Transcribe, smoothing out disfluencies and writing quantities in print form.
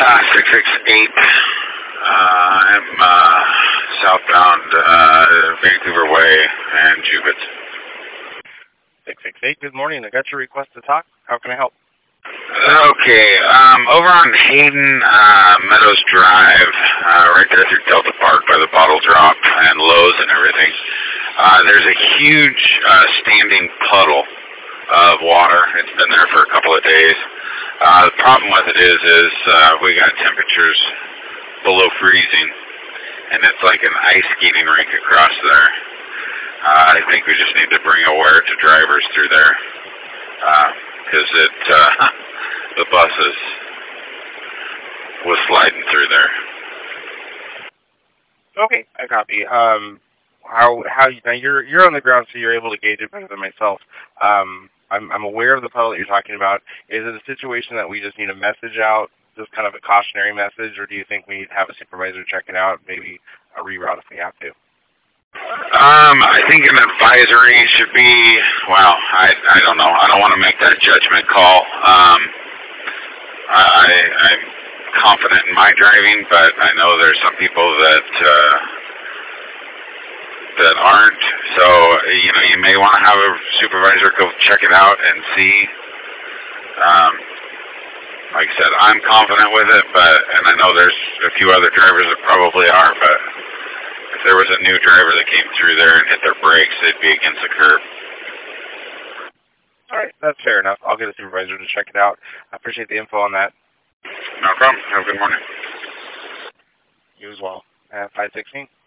668. I'm southbound Vancouver Way and Jubitz. 668, good morning. I got your request to talk. How can I help? Okay, over on Hayden Meadows Drive, right there through Delta Park by the Bottle Drop and Lowe's and everything, there's a huge standing puddle of water. It's been there for a couple of days. The problem with it is we got temperatures below freezing, and it's like an ice skating rink across there. I think we just need to bring aware to drivers through there, because the buses was sliding through there. Okay, I copy. Now you're on the ground, so you're able to gauge it better than myself. I'm aware of the puddle that you're talking about. Is it a situation that we just need a message out, just kind of a cautionary message, or do you think we need to have a supervisor check it out, maybe a reroute if we have to? I think an advisory should be, well, I don't know. I don't want to make that judgment call. I'm confident in my driving, but I know there's some people that aren't. So, you may want to have a supervisor go check it out and see. Like I said, I'm confident with it, and I know there's a few other drivers that probably are, but if there was a new driver that came through there and hit their brakes, they'd be against the curb. All right, that's fair enough. I'll get a supervisor to check it out. I appreciate the info on that. No problem. Have a good morning. You as well. 516.